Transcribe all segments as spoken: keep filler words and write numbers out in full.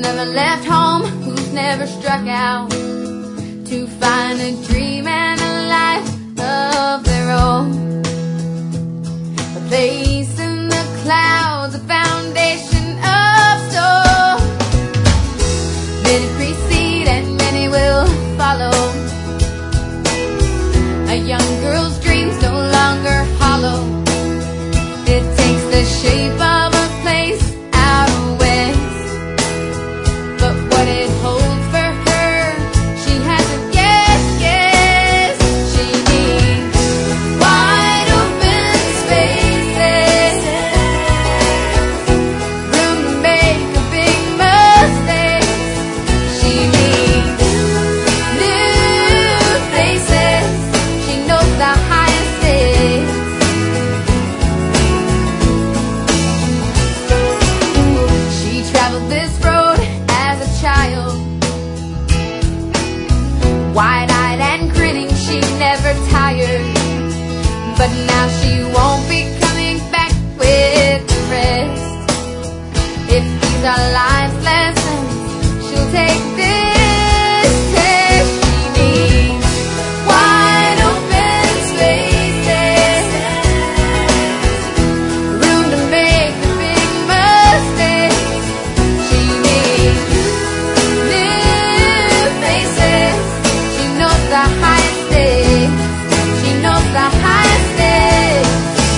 never left home, who's never struck out to find a dream and a life of their own. A place in the clouds, a foundation of stone. Many precede and many will follow. A young girl's dreams no longer hollow. It takes the shape of a place out west, but what it holds for her, she hasn't yet guessed. She needs wide open spaces, room to make a big mistake. She needs new faces. She knows the highest stakes. She traveled this road as a child, wide-eyed and grinning, she never tired. But now she won't be coming back with the rest. If these are life's lessons, she'll take this test. She needs wide open spaces, room to make the big mistakes. She needs new faces. She knows the highest stakes. She knows the highest stakes.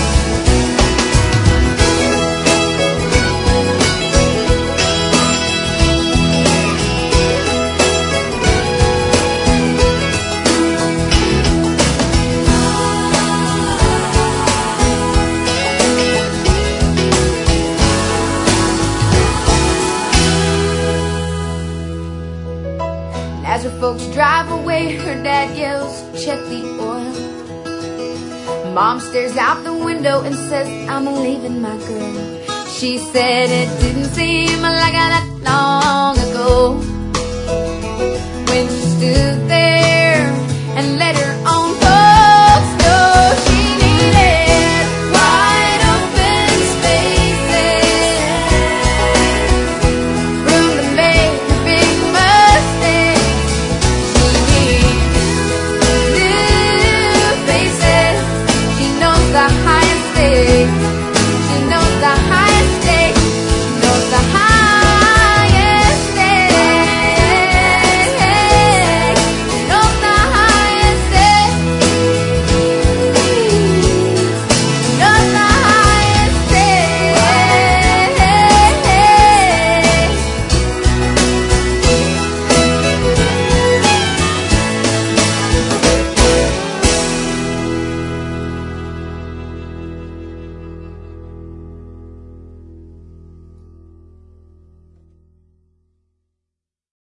As her folks drive away, her dad yells, "Check the oil." Mom stares out the window and says, "I'm leaving my girl." She said it didn't seem like that long ago when she stood